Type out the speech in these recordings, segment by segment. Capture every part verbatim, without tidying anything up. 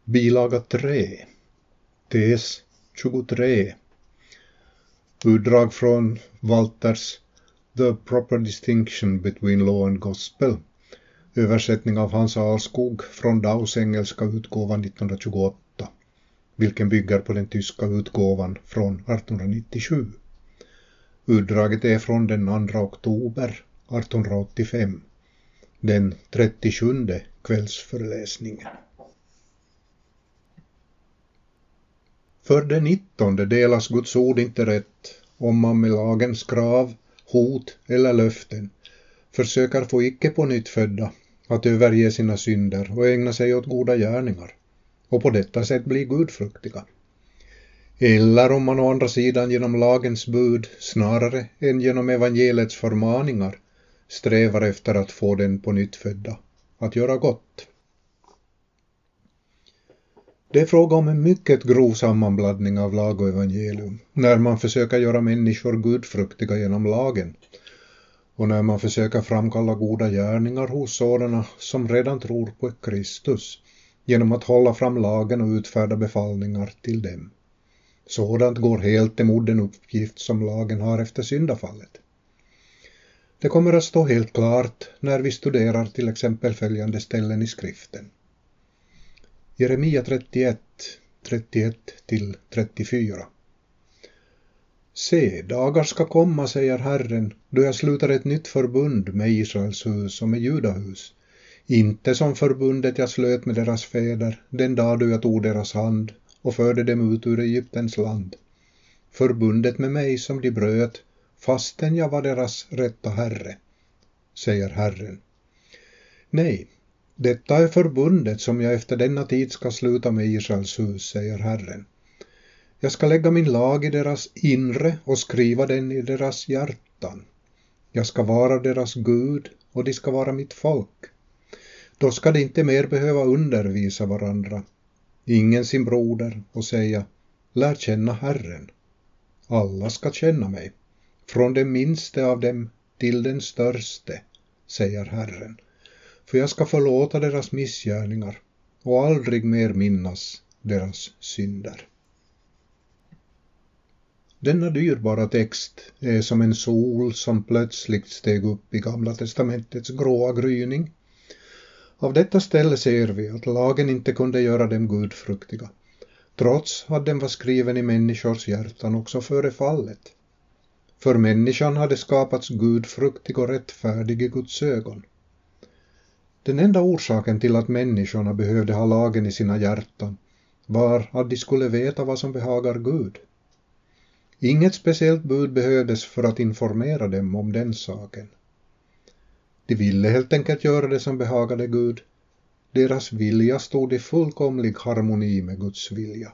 Bilaga tre. Tes tjugotre. Utdrag från Walters The Proper Distinction Between Law and Gospel. Översättning av Hans Alskog från Daus engelska utgåvan nittonhundratjugoåtta, vilken bygger på den tyska utgåvan från artonhundranittiosju. Utdraget är från den andra oktober artonhundraåttiofem, den trettiosjunde kvällsföreläsningen. För det nittonde delas Guds ord inte rätt om man med lagens krav, hot eller löften försöker få icke på nytt födda att överge sina synder och ägna sig åt goda gärningar och på detta sätt bli gudfruktiga. Eller om man å andra sidan genom lagens bud snarare än genom evangeliets förmaningar strävar efter att få den på nytt födda att göra gott. Det är fråga om en mycket grov sammanblandning av lag och evangelium när man försöker göra människor gudfruktiga genom lagen och när man försöker framkalla goda gärningar hos sådana som redan tror på Kristus genom att hålla fram lagen och utfärda befallningar till dem. Sådant går helt emot den uppgift som lagen har efter syndafallet. Det kommer att stå helt klart när vi studerar till exempel följande ställen i skriften. Jeremia trettioett, trettioett till trettiofyra. Se, dagar ska komma, säger Herren, då jag slutar ett nytt förbund med Israels hus och med Judahus. Inte som förbundet jag slöt med deras fäder den dag då jag tog deras hand och förde dem ut ur Egyptens land. Förbundet med mig som de bröt, fastän jag var deras rätta herre, säger Herren. Nej, detta är förbundet som jag efter denna tid ska sluta med Israels hus, säger Herren. Jag ska lägga min lag i deras inre och skriva den i deras hjärtan. Jag ska vara deras Gud och de ska vara mitt folk. Då ska de inte mer behöva undervisa varandra, ingen sin broder, och säga, lär känna Herren. Alla ska känna mig, från den minste av dem till den störste, säger Herren. För jag ska förlåta deras missgärningar och aldrig mer minnas deras synder. Denna dyrbara text är som en sol som plötsligt steg upp i Gamla testamentets gråa gryning. Av detta ställe ser vi att lagen inte kunde göra dem gudfruktiga, trots att den var skriven i människors hjärtan också före fallet. För människan hade skapats gudfruktig och rättfärdig i Guds ögon. Den enda orsaken till att människorna behövde ha lagen i sina hjärtan var att de skulle veta vad som behagar Gud. Inget speciellt bud behövdes för att informera dem om den saken. De ville helt enkelt göra det som behagade Gud. Deras vilja stod i fullkomlig harmoni med Guds vilja.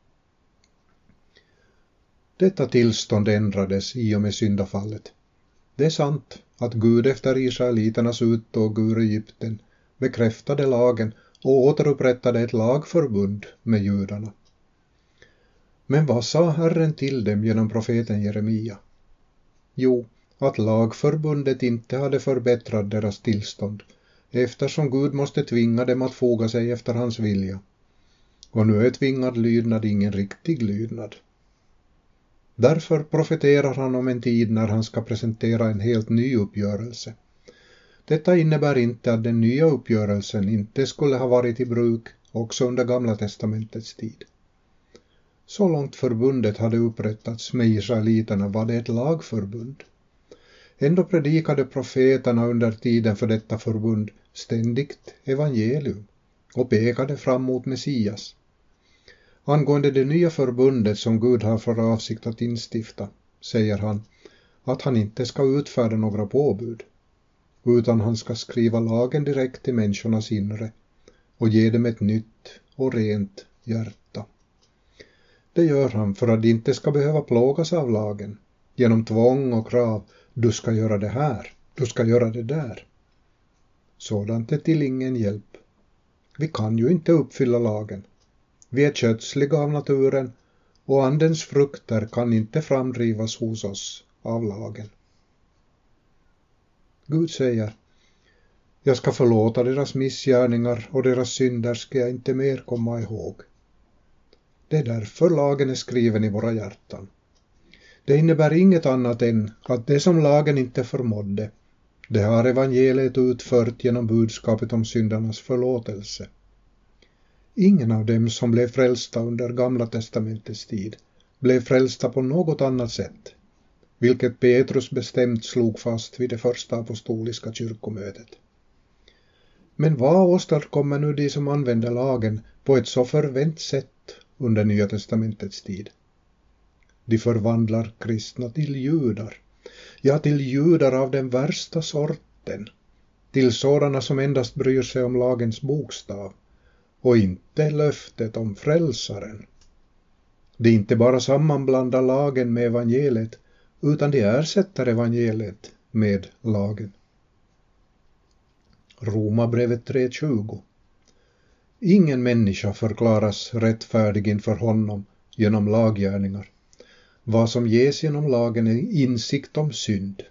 Detta tillstånd ändrades i och med syndafallet. Det är sant att Gud efter israeliternas uttåg ur Egypten bekräftade lagen och återupprättade ett lagförbund med judarna. Men vad sa Herren till dem genom profeten Jeremia? Jo, att lagförbundet inte hade förbättrat deras tillstånd, eftersom Gud måste tvinga dem att foga sig efter hans vilja. Och nu är tvingad lydnad ingen riktig lydnad. Därför profeterar han om en tid när han ska presentera en helt ny uppgörelse. Detta innebär inte att den nya uppgörelsen inte skulle ha varit i bruk också under Gamla testamentets tid. Så långt förbundet hade upprättats med israeliterna var det ett lagförbund. Ändå predikade profeterna under tiden för detta förbund ständigt evangelium och pekade fram mot Messias. Angående det nya förbundet som Gud har för avsikt att instifta, säger han att han inte ska utfärda några påbud, utan han ska skriva lagen direkt till människornas inre och ge dem ett nytt och rent hjärta. Det gör han för att de inte ska behöva plågas av lagen genom tvång och krav. Du ska göra det här, du ska göra det där. Sådant är till ingen hjälp. Vi kan ju inte uppfylla lagen. Vi är kötsliga av naturen och andens frukter kan inte framdrivas hos oss av lagen. Gud säger, Jag ska förlåta deras missgärningar och deras synder ska jag inte mer komma ihåg. Det är därför lagen är skriven i våra hjärtan. Det innebär inget annat än att det som lagen inte förmådde, det har evangeliet utfört genom budskapet om syndernas förlåtelse. Ingen av dem som blev frälsta under Gamla testamentets tid blev frälsta på något annat sätt, vilket Petrus bestämt slog fast vid det första apostoliska kyrkomötet. Men vad åstadkommer nu de som använder lagen på ett så förvänt sätt under Nya testamentets tid? De förvandlar kristna till judar, ja till judar av den värsta sorten, till sådana som endast bryr sig om lagens bokstav och inte löftet om frälsaren. De inte bara sammanblandar lagen med evangeliet, utan de ersätter evangeliet med lagen. Romarbrevet tre tjugo. Ingen människa förklaras rättfärdig inför honom genom laggärningar. Vad som ges genom lagen är insikt om synd.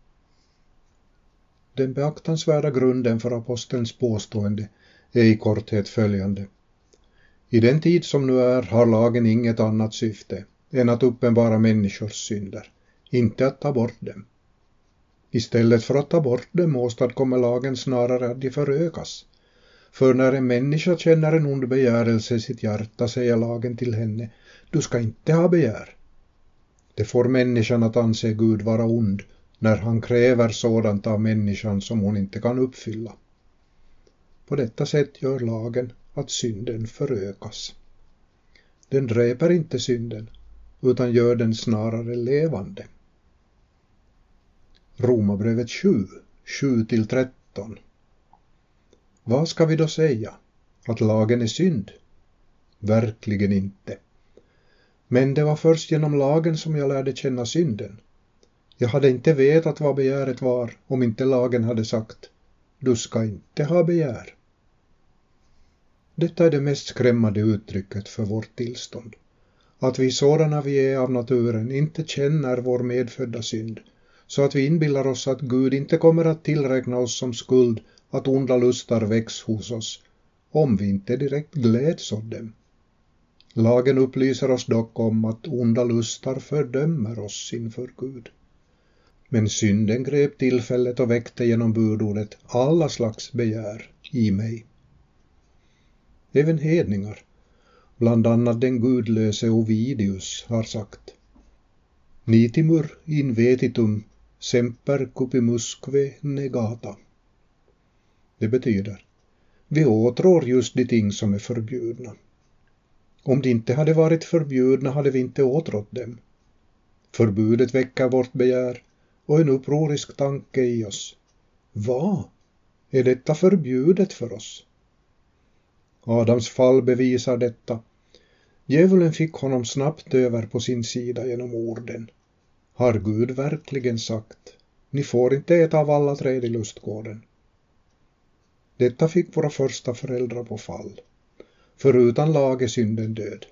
Den beaktansvärda grunden för apostelns påstående är i korthet följande. I den tid som nu är har lagen inget annat syfte än att uppenbara människors synder, inte att ta bort dem. Istället för att ta bort dem åstadkommer lagen snarare att de förökas. För när en människa känner en ond begärelse i sitt hjärta säger lagen till henne, du ska inte ha begär. Det får människan att anse Gud vara ond när han kräver sådant av människan som hon inte kan uppfylla. På detta sätt gör lagen att synden förökas. Den dräper inte synden, utan gör den snarare levande. Romarbrevet sju, sju till tretton. Vad ska vi då säga? Att lagen är synd? Verkligen inte. Men det var först genom lagen som jag lärde känna synden. Jag hade inte vetat vad begäret var om inte lagen hade sagt, du ska inte ha begär. Detta är det mest skrämmande uttrycket för vårt tillstånd. Att vi sådana vi är av naturen inte känner vår medfödda synd, så att vi inbillar oss att Gud inte kommer att tillräkna oss som skuld att onda lustar väcks hos oss, om vi inte direkt gläds åt dem. Lagen upplyser oss dock om att onda lustar fördömer oss inför Gud. Men synden grep tillfället och väckte genom budordet alla slags begär i mig. Även hedningar, bland annat den gudlöse Ovidius, har sagt: Nitimur invetitum semper cupimusque negata. Det betyder, vi åtrår just de ting som är förbjudna. Om de inte hade varit förbjudna hade vi inte åtrått dem. Förbudet väcker vårt begär och en upprorisk tanke i oss. Vad? Är detta förbjudet för oss? Adams fall bevisar detta. Djävulen fick honom snabbt över på sin sida genom orden. Har Gud verkligen sagt, ni får inte äta av alla träd i lustgården? Detta fick våra första föräldrar på fall. För utan lag är synden död.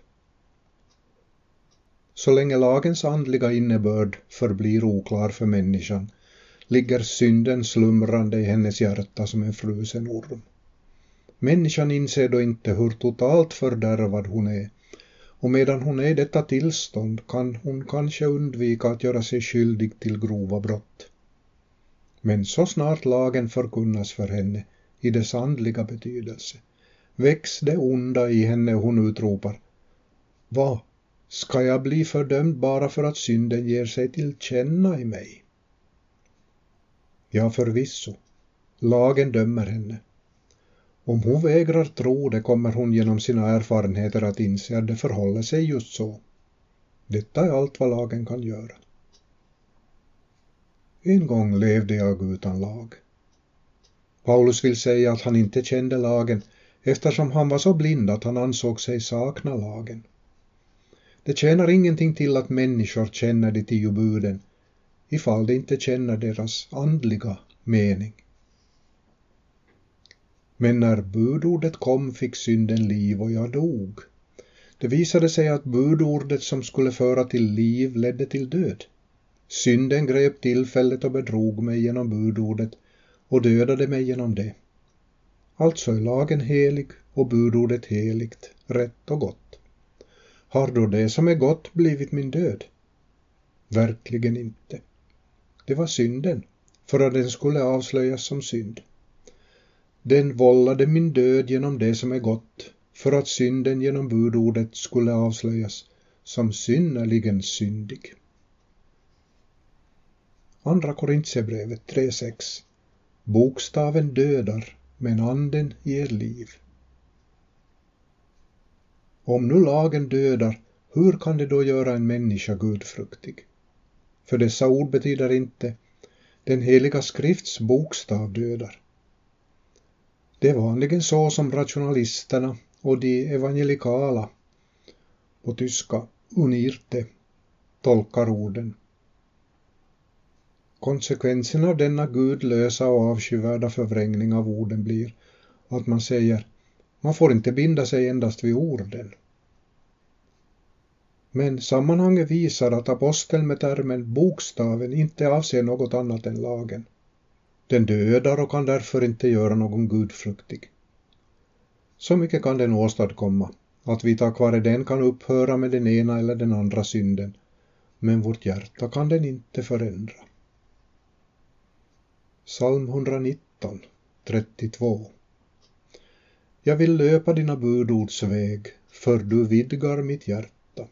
Så länge lagens andliga innebörd förblir oklar för människan, ligger synden slumrande i hennes hjärta som en frusen orm. Människan inser då inte hur totalt fördärvad hon är, och medan hon är i detta tillstånd kan hon kanske undvika att göra sig skyldig till grova brott. Men så snart lagen förkunnas för henne i dess andliga betydelse, väcks det onda i henne och hon utropar: Vad? Ska jag bli fördömd bara för att synden ger sig till känna i mig? Ja, förvisso. Lagen dömer henne. Om hon vägrar tro det kommer hon genom sina erfarenheter att inse att det förhåller sig just så. Detta är allt vad lagen kan göra. En gång levde jag utan lag. Paulus vill säga att han inte kände lagen eftersom han var så blind att han ansåg sig sakna lagen. Det tjänar ingenting till att människor känner de tio buden ifall de inte känner deras andliga mening. Men när budordet kom fick synden liv och jag dog. Det visade sig att budordet som skulle föra till liv ledde till död. Synden grep tillfället och bedrog mig genom budordet och dödade mig genom det. Alltså är lagen helig och budordet heligt, rätt och gott. Har då det som är gott blivit min död? Verkligen inte. Det var synden, för att den skulle avslöjas som synd. Den vållade min död genom det som är gott, för att synden genom budordet skulle avslöjas som synnerligen syndig. Andra Korintierbrevet tre sex. Bokstaven dödar, men anden ger liv. Om nu lagen dödar, hur kan det då göra en människa gudfruktig? För dessa ord betyder inte den heliga skrifts bokstav dödar. Det är vanligen så som rationalisterna och de evangelikala, på tyska unirte, tolkar orden. Konsekvensen av denna gudlösa och avskyvärda förvrängning av orden blir att man säger man får inte binda sig endast vid orden. Men sammanhanget visar att aposteln med termen bokstaven inte avser något annat än lagen. Den dödar och kan därför inte göra någon gudfruktig. Så mycket kan den åstadkomma att vi tack vare den kan upphöra med den ena eller den andra synden, men vårt hjärta kan den inte förändra. Psalm etthundranitton, trettiotvå. Jag vill löpa dina budords väg, för du vidgar mitt hjärta.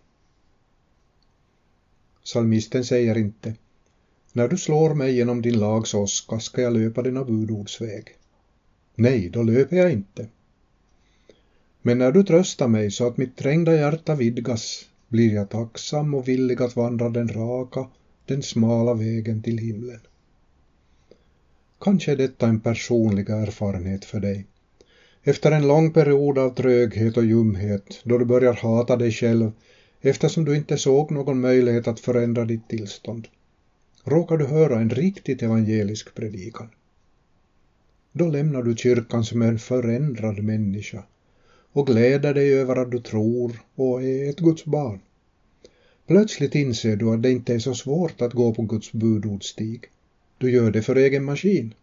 Psalmisten säger inte, när du slår mig genom din lags åska ska jag löpa dina budords väg. Nej, då löper jag inte. Men när du tröstar mig så att mitt trängda hjärta vidgas, blir jag tacksam och villig att vandra den raka, den smala vägen till himlen. Kanske är detta en personlig erfarenhet för dig. Efter en lång period av tröghet och ljumhet, då du börjar hata dig själv, eftersom du inte såg någon möjlighet att förändra ditt tillstånd, råkar du höra en riktigt evangelisk predikan. Då lämnar du kyrkan som en förändrad människa och gläder dig över att du tror och är ett Guds barn. Plötsligt inser du att det inte är så svårt att gå på Guds budordstig. Du gör det för egen maskin.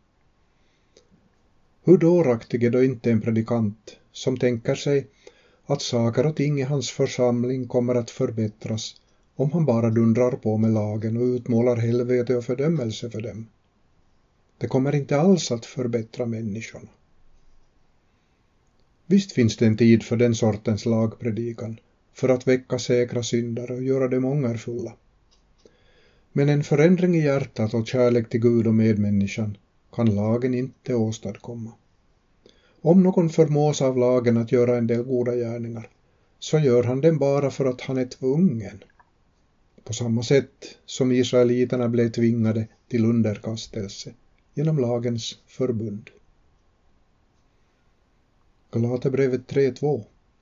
Hur dåraktig är då inte en predikant som tänker sig att saker och ting i hans församling kommer att förbättras om han bara dundrar på med lagen och utmålar helvete och fördömelse för dem. Det kommer inte alls att förbättra människorna. Visst finns det en tid för den sortens lagpredikan, för att väcka säkra syndare och göra dem ångerfulla. Men en förändring i hjärtat och kärlek till Gud och medmänniskan kan lagen inte åstadkomma. Om någon förmås av lagen att göra en del goda gärningar, så gör han den bara för att han är tvungen. På samma sätt som israeliterna blev tvingade till underkastelse genom lagens förbund. Galaterbrevet tre två.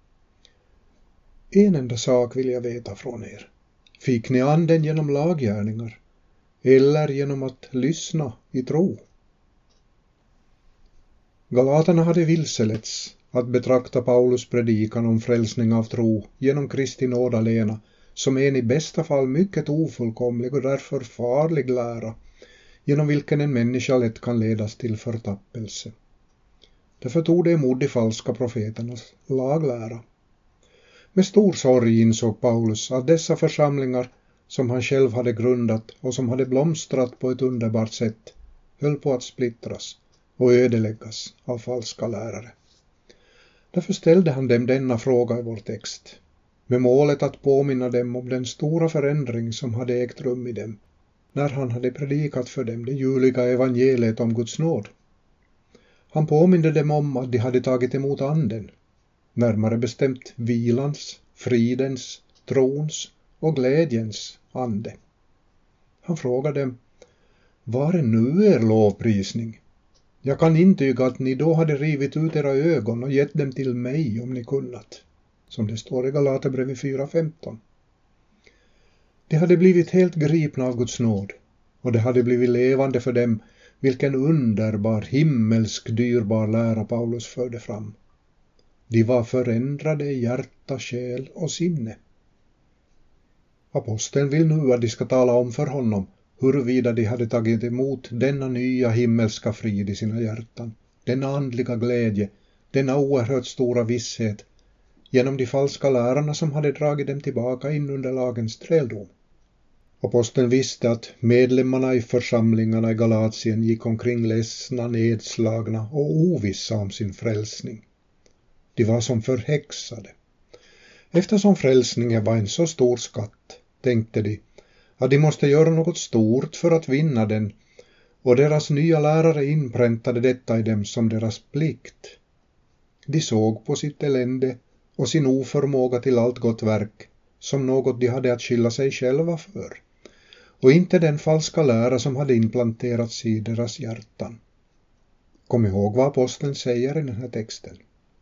En enda sak vill jag veta från er. Fick ni anden genom laggärningar eller genom att lyssna i tro? Galaterna hade vilseletts att betrakta Paulus predikan om frälsning av tro genom Kristi nåd alena som en i bästa fall mycket ofullkomlig och därför farlig lära, genom vilken en människa lätt kan ledas till förtappelse. Därför tog de emot de falska profeternas laglära. Med stor sorg insåg Paulus att dessa församlingar som han själv hade grundat och som hade blomstrat på ett underbart sätt höll på att splittras och ödeläggas av falska lärare. Därför ställde han dem denna fråga i vår text, med målet att påminna dem om den stora förändring som hade ägt rum i dem, när han hade predikat för dem det ljuvliga evangeliet om Guds nåd. Han påminde dem om att de hade tagit emot anden, närmare bestämt vilans, fridens, trons och glädjens ande. Han frågade dem, var är nu er lovprisning? Jag kan intyga att ni då hade rivit ut era ögon och gett dem till mig om ni kunnat, som det står i Galaterbrevet fyra femton. De hade blivit helt gripna av Guds nåd, och det hade blivit levande för dem vilken underbar, himmelsk, dyrbar lära Paulus förde fram. De var förändrade i hjärta, själ och sinne. Aposteln vill nu att de ska tala om för honom huruvida de hade tagit emot denna nya himmelska frid i sina hjärtan denna andliga glädje, denna oerhört stora visshet genom de falska lärarna som hade dragit dem tillbaka in under lagens träldom. Aposteln visste att medlemmarna i församlingarna i Galatien gick omkring ledsna, nedslagna och ovissa om sin frälsning. De var som förhäxade. Eftersom frälsningen var en så stor skatt, tänkte de, att de måste göra något stort för att vinna den, och deras nya lärare inpräntade detta i dem som deras plikt. De såg på sitt elände och sin oförmåga till allt gott verk som något de hade att skylla sig själva för, och inte den falska lära som hade implanterats i deras hjärtan. Kom ihåg vad aposteln säger i den här texten.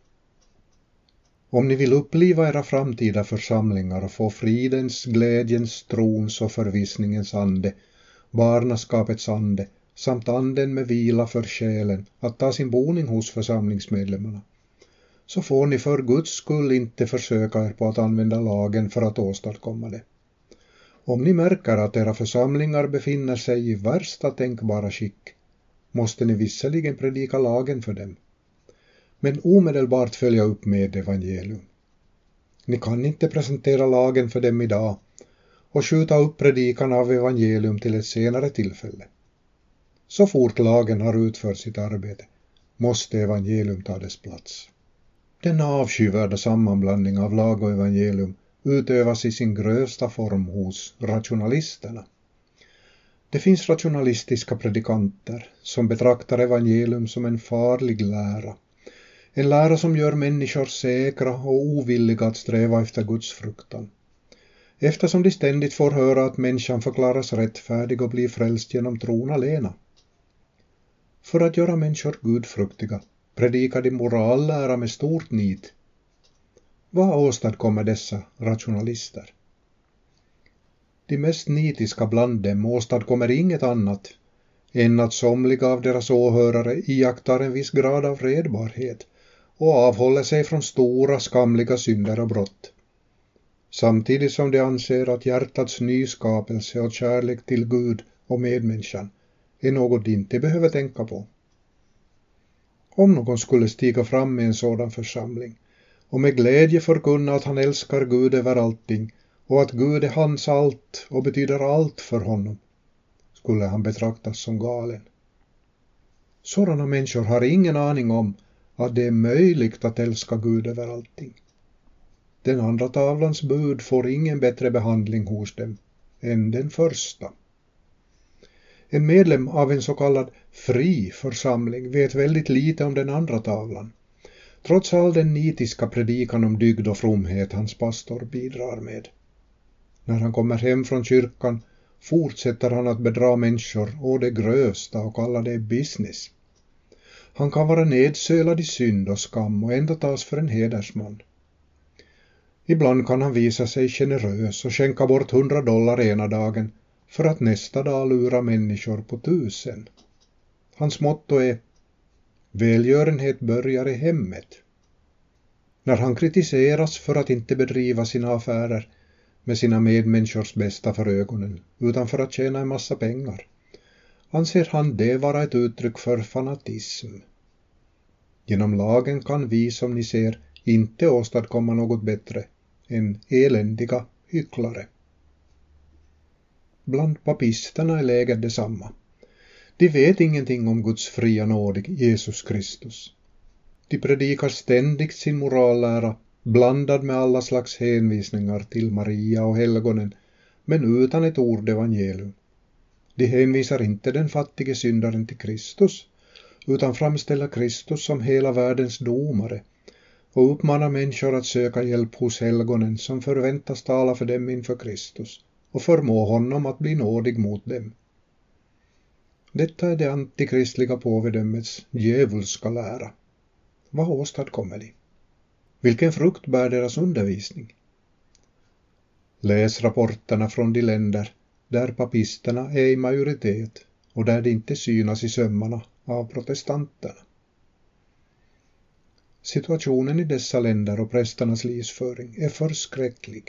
Om ni vill uppliva era framtida församlingar och få fridens, glädjens, trons och förvissningens ande, barnaskapets ande, samt anden med vila för själen att ta sin boning hos församlingsmedlemmarna, så får ni för Guds skull inte försöka er på att använda lagen för att åstadkomma det. Om ni märker att era församlingar befinner sig i värsta tänkbara skick, måste ni visserligen predika lagen för dem, men omedelbart följa upp med evangelium. Ni kan inte presentera lagen för dem idag och skjuta upp predikan av evangelium till ett senare tillfälle. Så fort lagen har utfört sitt arbete måste evangelium ta dess plats. Denna avskyvärda sammanblandning av lag och evangelium utövas i sin grövsta form hos rationalisterna. Det finns rationalistiska predikanter som betraktar evangelium som en farlig lära. En lära som gör människor säkra och ovilliga att sträva efter Guds fruktan. Eftersom de ständigt får höra att människan förklaras rättfärdig och blir frälst genom tron alena. För att göra människor gudfruktiga predikar de morallära med stort nit. Vad åstadkommer dessa rationalister? De mest nitiska bland dem åstadkommer inget annat än att somliga av deras åhörare iakttar en viss grad av redbarhet och avhåller sig från stora skamliga synder och brott, samtidigt som de anser att hjärtats nyskapelse och kärlek till Gud och medmänniskan är något de inte behöver tänka på. Om någon skulle stiga fram med en sådan församling och med glädje förkunna att han älskar Gud över allting och att Gud är hans allt och betyder allt för honom, skulle han betraktas som galen. Sådana människor har ingen aning om att det är möjligt att älska Gud över allting. Den andra tavlans bud får ingen bättre behandling hos dem än den första. En medlem av en så kallad fri församling vet väldigt lite om den andra tavlan, trots all den nitiska predikan om dygd och fromhet hans pastor bidrar med. När han kommer hem från kyrkan fortsätter han att bedra människor och det grövsta och kalla det business. Han kan vara nedsölad i synd och skam och ändå tas för en hedersman. Ibland kan han visa sig generös och skänka bort hundra dollar ena dagen för att nästa dag lura människor på tusen. Hans motto är: välgörenhet börjar i hemmet. När han kritiseras för att inte bedriva sina affärer med sina medmänniskors bästa för ögonen, utan för att tjäna en massa pengar, anser han det vara ett uttryck för fanatism. Genom lagen kan vi, som ni ser, inte åstadkomma något bättre än eländiga hycklare. Bland papisterna är läget detsamma. De vet ingenting om Guds fria nåd i Jesus Kristus. De predikar ständigt sin morallära, blandad med alla slags hänvisningar till Maria och helgonen, men utan ett ord evangelium. De hänvisar inte den fattige syndaren till Kristus, utan framställer Kristus som hela världens domare och uppmanar människor att söka hjälp hos helgonen som förväntas tala för dem inför Kristus och förmå honom att bli nådig mot dem. Detta är det antikristliga påvedömets djävulska lära. Vad åstadkommer de? Vilken frukt bär deras undervisning? Läs rapporterna från de länder där papisterna är i majoritet och där det inte synas i sömmarna av protestanterna. Situationen i dessa länder och prästernas livsföring är förskräcklig.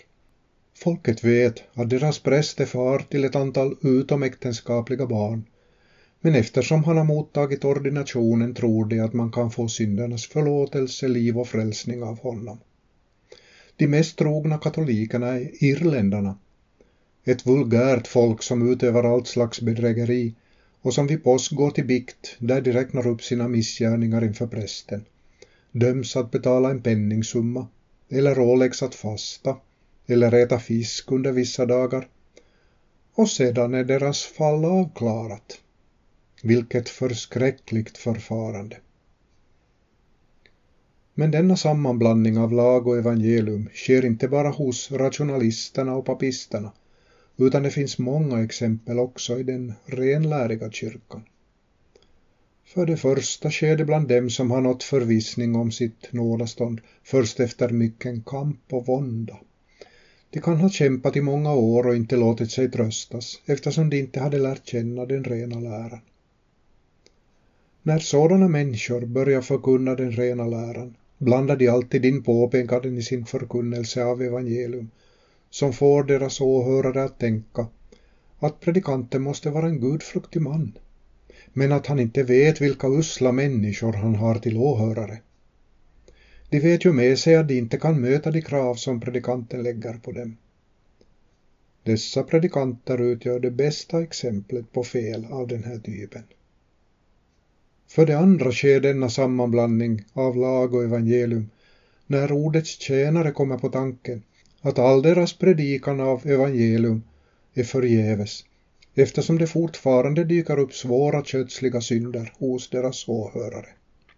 Folket vet att deras präst är far till ett antal utomäktenskapliga barn, Men eftersom han har mottagit ordinationen tror de att man kan få syndernas förlåtelse, liv och frälsning av honom. De mest trogna katolikerna är irländarna, ett vulgärt folk som utövar allt slags bedrägeri och som vid påsk går till bikt där de räknar upp sina missgärningar inför prästen, döms att betala en penningsumma eller åläggs att fasta eller äta fisk under vissa dagar och sedan är deras fall avklarat. Vilket förskräckligt förfarande. Men denna sammanblandning av lag och evangelium sker inte bara hos rationalisterna och papisterna, utan det finns många exempel också i den renläriga kyrkan. För det första sker det bland dem som har nått förvissning om sitt nådastånd först efter mycken kamp och vånda. De kan ha kämpat i många år och inte låtit sig tröstas eftersom de inte hade lärt känna den rena läran. När sådana människor börjar förkunna den rena läran blandar de alltid in påpekanden i sin förkunnelse av evangelium som får deras åhörare att tänka att predikanten måste vara en gudfruktig man, men att han inte vet vilka usla människor han har till åhörare. De vet ju med sig att de inte kan möta de krav som predikanten lägger på dem. Dessa predikanter utgör det bästa exemplet på fel av den här typen. För det andra sker denna sammanblandning av lag och evangelium när ordets tjänare kommer på tanken att all deras predikan av evangelium är förgäves, eftersom det fortfarande dyker upp svåra kötsliga synder hos deras åhörare.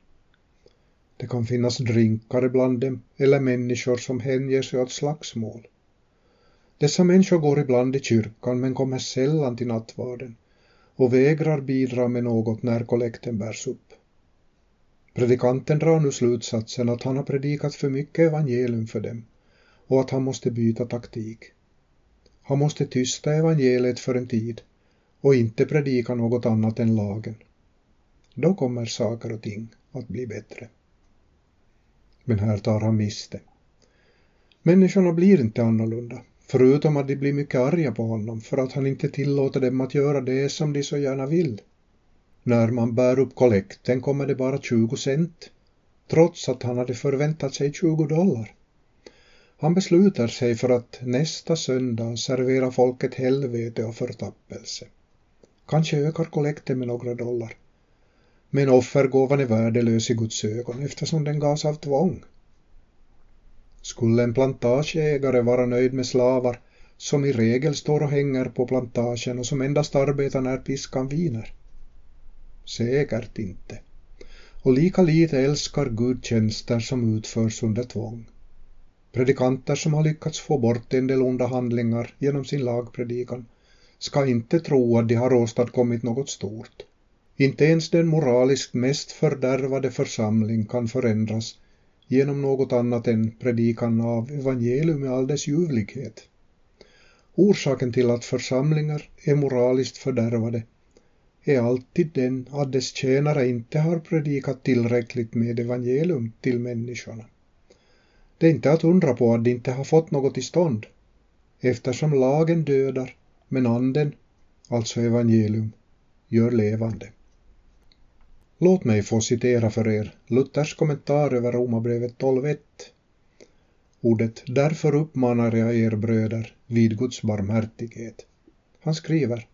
Det kan finnas drinkare bland dem eller människor som hänger sig åt slagsmål. Dessa människor går ibland i kyrkan men kommer sällan till nattvarden och vägrar bidra med något när kollekten bärs upp. Predikanten drar nu slutsatsen att han har predikat för mycket evangelium för dem och att han måste byta taktik. Han måste tysta evangeliet för en tid och inte predika något annat än lagen. Då kommer saker och ting att bli bättre. Men här tar han miste. Människorna blir inte annorlunda, förutom att de blir mycket arga på honom för att han inte tillåter dem att göra det som de så gärna vill. När man bär upp kollekten kommer det bara tjugo cent, trots att han hade förväntat sig tjugo dollar. Han beslutar sig för att nästa söndag servera folket helvete och förtappelse. Kanske ökar kollekten med några dollar. Men offergåvan är värdelös i Guds ögon eftersom den gavs av tvång. Skulle en plantageägare vara nöjd med slavar som i regel står och hänger på plantagen och som endast arbetar när piskan viner? Säkert inte. Och lika lite älskar Gud tjänster som utförs under tvång. Predikanter som har lyckats få bort en del onda handlingar genom sin lagpredikan ska inte tro att de har åstadkommit något stort. Inte ens den moraliskt mest fördärvade församling kan förändras genom något annat än predikan av evangelium med all dess ljuvlighet. Orsaken till att församlingar är moraliskt fördärvade är alltid den att dess tjänare inte har predikat tillräckligt med evangelium till människorna. Det är inte att undra på att de inte har fått något i stånd, eftersom lagen dödar, men anden, alltså evangelium, gör levande. Låt mig få citera för er Luthers kommentar över Romarbrevet tolv ett. Ordet därför uppmanar jag er bröder vid Guds barmhärtighet. Han skriver: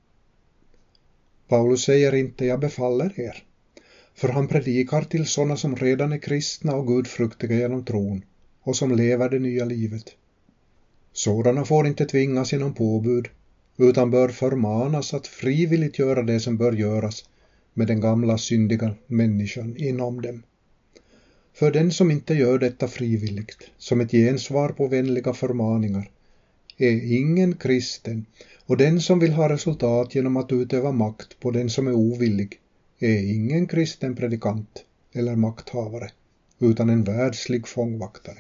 Paulus säger inte jag befaller er, för han predikar till sådana som redan är kristna och gudfruktiga genom tron och som lever det nya livet. Sådana får inte tvingas genom påbud, utan bör förmanas att frivilligt göra det som bör göras med den gamla syndiga människan inom dem. För den som inte gör detta frivilligt, som ett gensvar på vänliga förmaningar, är ingen kristen, och den som vill ha resultat genom att utöva makt på den som är ovillig är ingen kristen predikant eller makthavare, utan en världslig fångvaktare.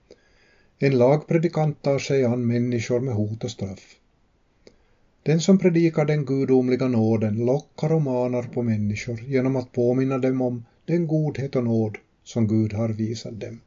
En lagpredikant tar sig an människor med hot och straff. Den som predikar den gudomliga nåden lockar och manar på människor genom att påminna dem om den godhet och nåd som Gud har visat dem.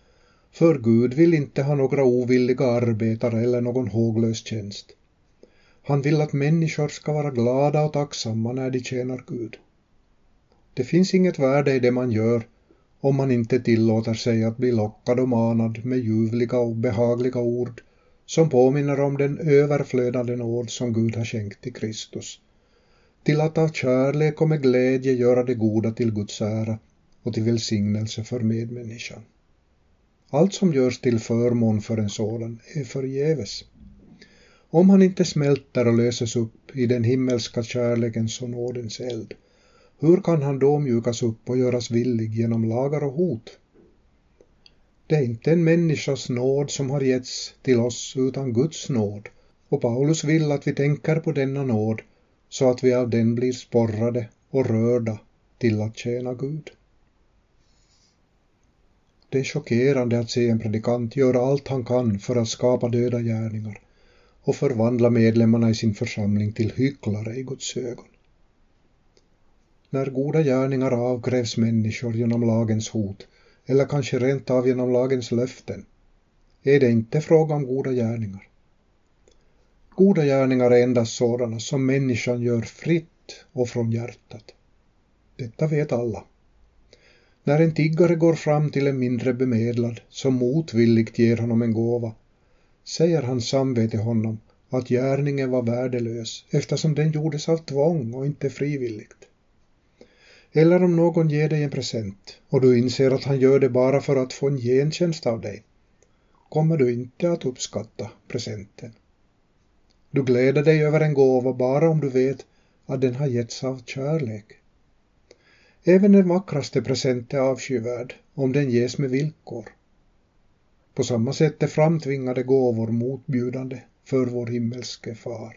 För Gud vill inte ha några ovilliga arbetare eller någon håglös tjänst. Han vill att människor ska vara glada och tacksamma när de tjänar Gud. Det finns inget värde i det man gör om man inte tillåter sig att bli lockad och manad med ljuvliga och behagliga ord som påminner om den överflödande nåd som Gud har skänkt i Kristus, till att av kärlek och med glädje göra det goda till Guds ära och till välsignelse för medmänniskan. Allt som görs till förmån för en sådan är förgäves. Om han inte smälter och löses upp i den himmelska kärlekens och nådens eld, hur kan han då mjukas upp och göras villig genom lagar och hot? Det är inte en människas nåd som har getts till oss utan Guds nåd, och Paulus vill att vi tänker på denna nåd så att vi av den blir sporrade och rörda till att tjäna Gud. Det är chockerande att se en predikant göra allt han kan för att skapa döda gärningar och förvandla medlemmarna i sin församling till hycklare i Guds ögon. När goda gärningar avkrävs människor genom lagens hot, eller kanske rent av genom lagens löften, är det inte fråga om goda gärningar. Goda gärningar är endast sådana som människan gör fritt och från hjärtat. Detta vet alla. När en tiggare går fram till en mindre bemedlad som motvilligt ger honom en gåva, säger hans samvete honom att gärningen var värdelös eftersom den gjordes av tvång och inte frivilligt. Eller om någon ger dig en present och du inser att han gör det bara för att få en gentjänst av dig, kommer du inte att uppskatta presenten. Du gläder dig över en gåva bara om du vet att den har getts av kärlek. Även den vackraste present är avskyvärd om den ges med villkor. På samma sätt är framtvingade gåvor motbjudande för vår himmelske far.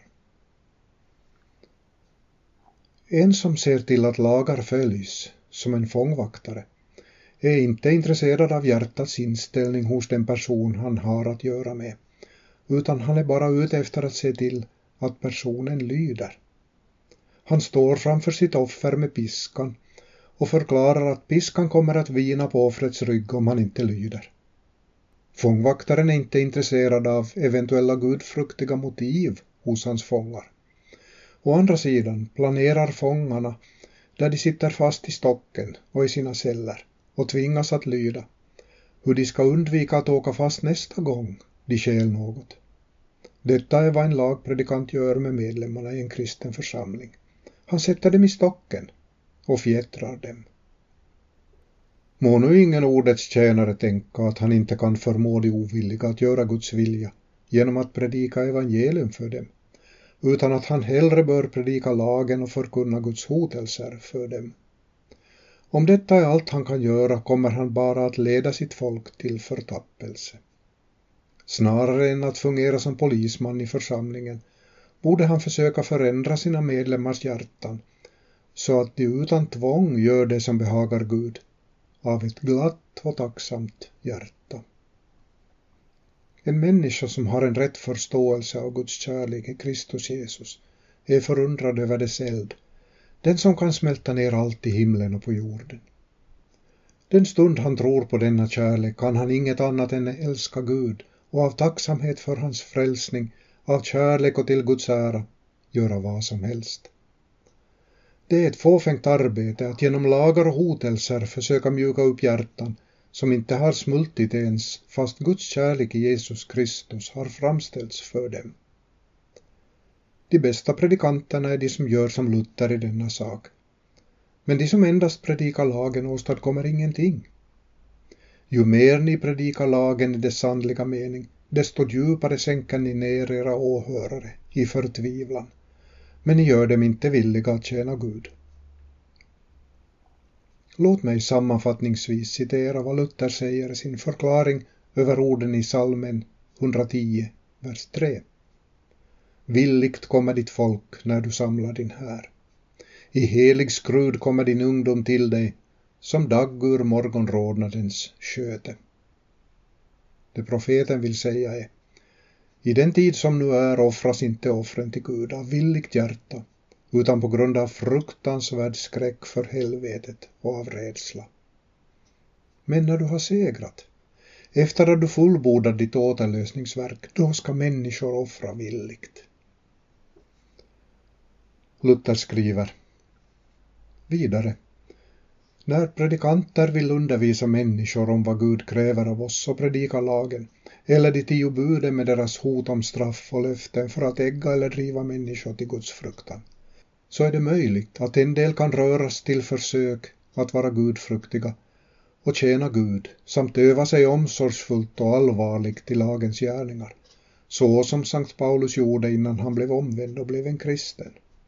En som ser till att lagar följs, som en fångvaktare, är inte intresserad av hjärtats inställning hos den person han har att göra med, utan han är bara ute efter att se till att personen lyder. Han står framför sitt offer med piskan och förklarar att piskan kommer att vina på offrets rygg om han inte lyder. Fångvaktaren är inte intresserad av eventuella gudfruktiga motiv hos hans fångar. Å andra sidan planerar fångarna, där de sitter fast i stocken och i sina celler och tvingas att lyda, hur de ska undvika att åka fast nästa gång de stjäl något. Detta är vad en lagpredikant gör med medlemmarna i en kristen församling. Han sätter dem i stocken och fjättrar dem. Må nu ingen ordets tjänare tänka att han inte kan förmå de ovilliga att göra Guds vilja genom att predika evangelium för dem, utan att han hellre bör predika lagen och förkunna Guds hotelser för dem. Om detta är allt han kan göra kommer han bara att leda sitt folk till förtappelse. Snarare än att fungera som polisman i församlingen borde han försöka förändra sina medlemmars hjärtan så att de utan tvång gör det som behagar Gud av ett glatt och tacksamt hjärta. En människa som har en rätt förståelse av Guds kärlek i Kristus Jesus är förundrad över dess eld, den som kan smälta ner allt i himlen och på jorden. Den stund han tror på denna kärlek kan han inget annat än älska Gud och av tacksamhet för hans frälsning, av kärlek och till Guds ära, göra vad som helst. Det är ett fåfängt arbete att genom lagar och hotelser försöka mjuka upp hjärtan som inte har smultit ens, fast Guds kärlek i Jesus Kristus har framställts för dem. De bästa predikanterna är de som gör som Luther i denna sak. Men de som endast predikar lagen åstadkommer ingenting. Ju mer ni predikar lagen i dess andliga mening, desto djupare sänker ni ner era åhörare i förtvivlan. Men ni gör dem inte villiga att tjäna Gud. Låt mig sammanfattningsvis citera vad Luther säger i sin förklaring över orden i Psalmen etthundratio, vers tre. Villigt kommer ditt folk när du samlar din här. I helig skrud kommer din ungdom till dig, som dagg ur morgonrodnadens sköte. Det profeten vill säga är: i den tid som nu är offras inte offren till Gud av villigt hjärta, utan på grund av fruktansvärd skräck för helvetet och av rädsla. Men när du har segrat, efter att du fullbordat ditt återlösningsverk, då ska människor offra villigt. Luther skriver vidare. När predikanter vill undervisa människor om vad Gud kräver av oss och predika lagen, eller de tio buden med deras hot om straff och löften för att ägga eller driva människor till Guds fruktan, så är det möjligt att en del kan röras till försök att vara gudfruktiga och tjäna Gud samt öva sig omsorgsfullt och allvarligt till lagens gärningar, så som Sankt Paulus gjorde innan han blev omvänd och blev en kristen.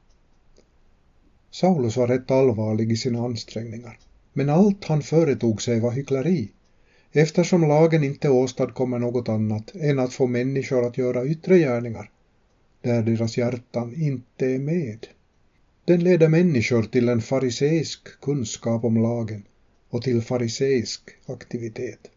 Saulus var rätt allvarlig i sina ansträngningar, men allt han företog sig var hyckleri, eftersom lagen inte åstadkommer något annat än att få människor att göra yttre gärningar, där deras hjärtan inte är med. Den leder människor till en fariseisk kunskap om lagen och till fariseisk aktivitet.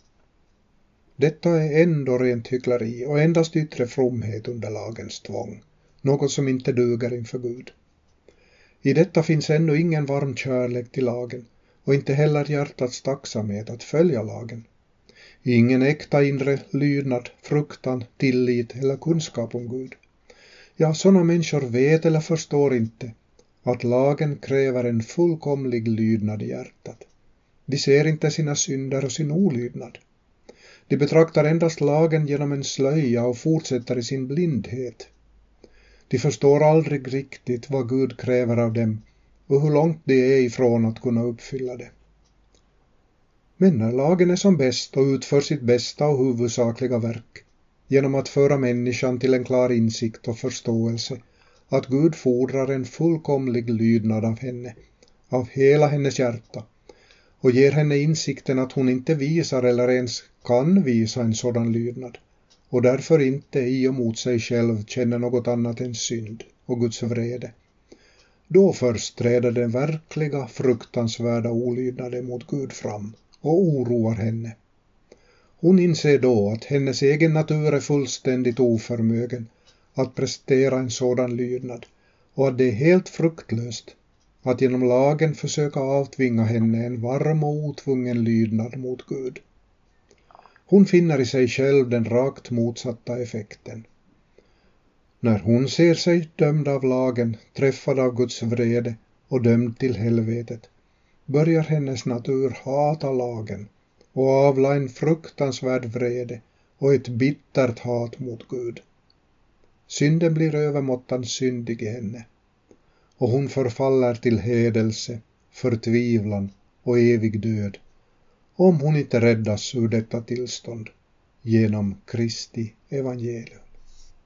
Detta är ändå rent hyckleri och endast yttre fromhet under lagens tvång, något som inte duger inför Gud. I detta finns ännu ingen varm kärlek till lagen och inte heller hjärtats tacksamhet att följa lagen. Ingen äkta inre lydnad, fruktan, tillit eller kunskap om Gud. Ja, sådana människor vet eller förstår inte att lagen kräver en fullkomlig lydnad i hjärtat. De ser inte sina synder och sin olydnad. De betraktar endast lagen genom en slöja och fortsätter i sin blindhet. De förstår aldrig riktigt vad Gud kräver av dem och hur långt de är ifrån att kunna uppfylla det. Men när lagen är som bäst och utför sitt bästa och huvudsakliga verk, genom att föra människan till en klar insikt och förståelse att Gud fordrar en fullkomlig lydnad av henne, av hela hennes hjärta, och ger henne insikten att hon inte visar eller ens kan visa en sådan lydnad, och därför inte i och mot sig själv känner något annat än synd och Guds vrede. Då först träder den verkliga fruktansvärda olydnaden mot Gud fram och oroar henne. Hon inser då att hennes egen natur är fullständigt oförmögen att prestera en sådan lydnad och att det är helt fruktlöst att genom lagen försöka avtvinga henne en varm och otvungen lydnad mot Gud. Hon finner i sig själv den rakt motsatta effekten. När hon ser sig dömd av lagen, träffad av Guds vrede och dömd till helvetet, börjar hennes natur hata lagen och avla en fruktansvärd vrede och ett bittert hat mot Gud. Synden blir övermåttan syndig i henne, och hon förfaller till hedelse, förtvivlan och evig död, om hon inte räddas ur detta tillstånd genom Kristi evangelium.